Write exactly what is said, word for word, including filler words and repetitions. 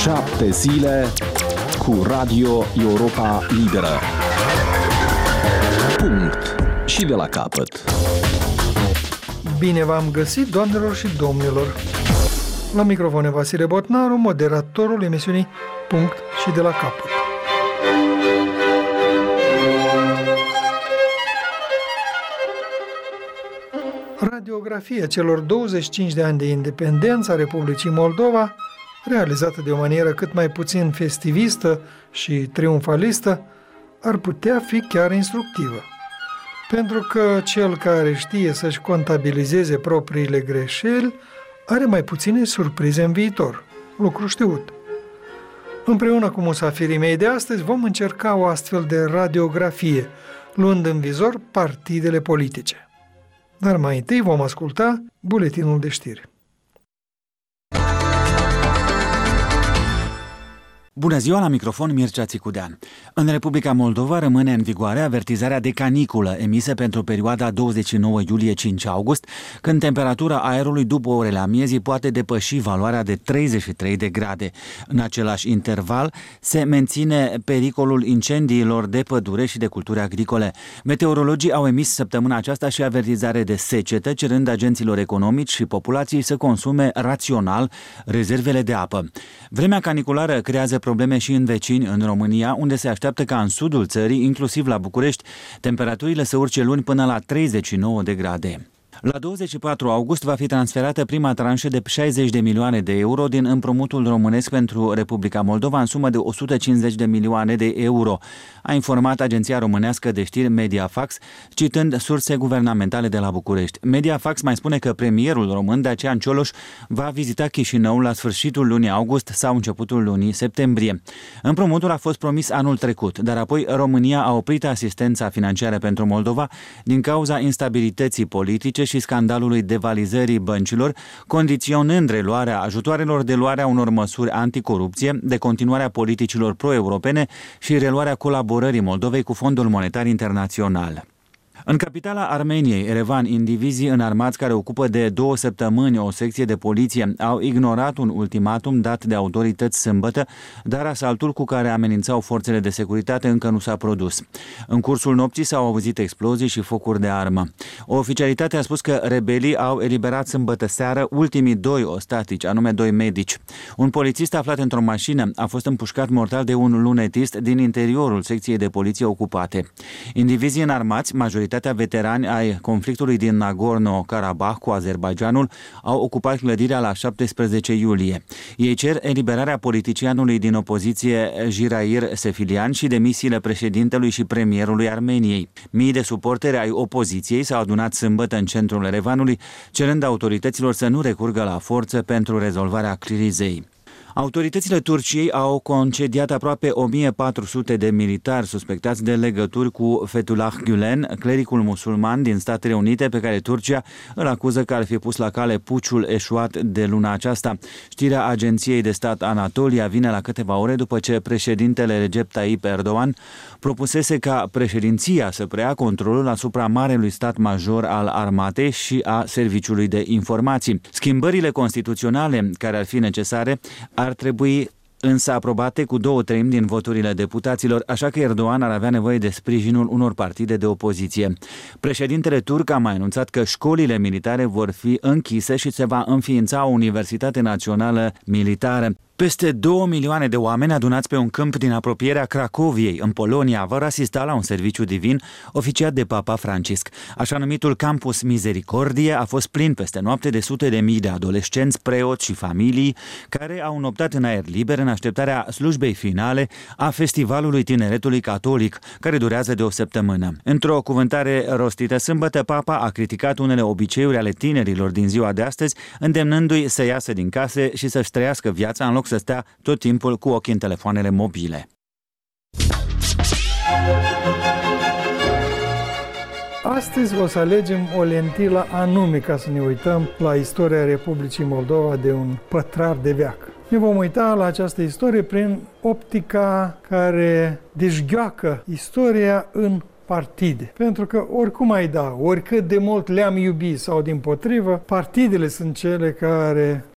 Șapte zile cu Radio Europa Liberă. Punct. Și de la capăt. Bine v-am găsit, doamnelor și domnilor. La microfon Vasile Botnaru, moderatorul emisiunii Punct și de la capăt. Radiografia celor douăzeci și cinci de ani de independență a Republicii Moldova, realizată de o manieră cât mai puțin festivistă și triumfalistă, ar putea fi chiar instructivă. Pentru că cel care știe să-și contabilizeze propriile greșeli are mai puține surprize în viitor, lucru știut. Împreună cu musafirii mei de astăzi vom încerca o astfel de radiografie, luând în vizor partidele politice. Dar mai întâi vom asculta buletinul de știri. Bună ziua, la microfon Mircea Țicudean. În Republica Moldova rămâne în vigoare avertizarea de caniculă emisă pentru perioada douăzeci și nouă iulie - cinci august, când temperatura aerului după orele amiezii poate depăși valoarea de treizeci și trei de grade. În același interval se menține pericolul incendiilor de pădure și de culturi agricole. Meteorologii au emis săptămâna aceasta și avertizare de secetă, cerând agenților economici și populației să consume rațional rezervele de apă. Vremea caniculară creează probleme și în vecini, în România, unde se așteaptă ca în sudul țării, inclusiv la București, temperaturile să urce luni până la treizeci și nouă de grade. La douăzeci și patru august va fi transferată prima tranșă de șaizeci de milioane de euro din împrumutul românesc pentru Republica Moldova în sumă de o sută cincizeci de milioane de euro, a informat agenția românească de știri Mediafax, citând surse guvernamentale de la București. Mediafax mai spune că premierul român, Dacian Cioloș, va vizita Chișinău la sfârșitul lunii august sau începutul lunii septembrie. Împrumutul a fost promis anul trecut, dar apoi România a oprit asistența financiară pentru Moldova din cauza instabilității politice și scandalului devalizării băncilor, condiționând reluarea ajutoarelor de luarea unor măsuri anticorupție, de continuarea politicilor pro-europene și reluarea colaborării Moldovei cu Fondul Monetar Internațional. În capitala Armeniei, Erevan, indivizii înarmați care ocupă de două săptămâni o secție de poliție au ignorat un ultimatum dat de autorități sâmbătă, dar asaltul cu care amenințau forțele de securitate încă nu s-a produs. În cursul nopții s-au auzit explozii și focuri de armă. O oficialitate a spus că rebelii au eliberat sâmbătă seară ultimii doi ostatici, anume doi medici. Un polițist aflat într-o mașină a fost împușcat mortal de un lunetist din interiorul secției de poliție ocupate. Indivizii înarmați, majoritatea veterani ai conflictului din Nagorno-Karabakh cu Azerbaidjanul, au ocupat clădirea la șaptesprezece iulie. Ei cer eliberarea politicianului din opoziție Jirair Sefilian și demisiile președintelui și premierului Armeniei. Mii de suporteri ai opoziției s-au adunat sâmbătă în centrul Erevanului, cerând autorităților să nu recurgă la forță pentru rezolvarea crizei. Autoritățile Turciei au concediat aproape o mie patru sute de militari suspectați de legături cu Fethullah Gülen, clericul musulman din Statele Unite pe care Turcia îl acuză că ar fi pus la cale puciul eșuat de luna aceasta. Știrea agenției de stat Anatolia vine la câteva ore după ce președintele Recep Tayyip Erdogan propusese ca președinția să preia controlul asupra marelui stat major al armatei și a serviciului de informații. Schimbările constituționale care ar fi necesare ar trebui însă aprobate cu două treimi din voturile deputaților, așa că Erdogan ar avea nevoie de sprijinul unor partide de opoziție. Președintele turc a mai anunțat că școlile militare vor fi închise și se va înființa o Universitate Națională Militară. Peste două milioane de oameni adunați pe un câmp din apropierea Cracoviei, în Polonia, vor asista la un serviciu divin oficiat de Papa Francisc. Așa numitul Campus Misericordie a fost plin peste noapte de sute de mii de adolescenți, preoți și familii care au înoptat în aer liber în așteptarea slujbei finale a Festivalului Tineretului Catolic, care durează de o săptămână. Într-o cuvântare rostită sâmbătă, Papa a criticat unele obiceiuri ale tinerilor din ziua de astăzi, îndemnându-i să iasă din case și să-și trăiască viața în loc să stea tot timpul cu ochii în telefoanele mobile. Astăzi o să alegem o lentilă anume ca să ne uităm la istoria Republicii Moldova de un pătrar de veac. Ne vom uita la această istorie prin optica care dezgheacă istoria în partide. Pentru că oricum ai da, oricât de mult le-am iubit sau dimpotrivă, partidele sunt cele care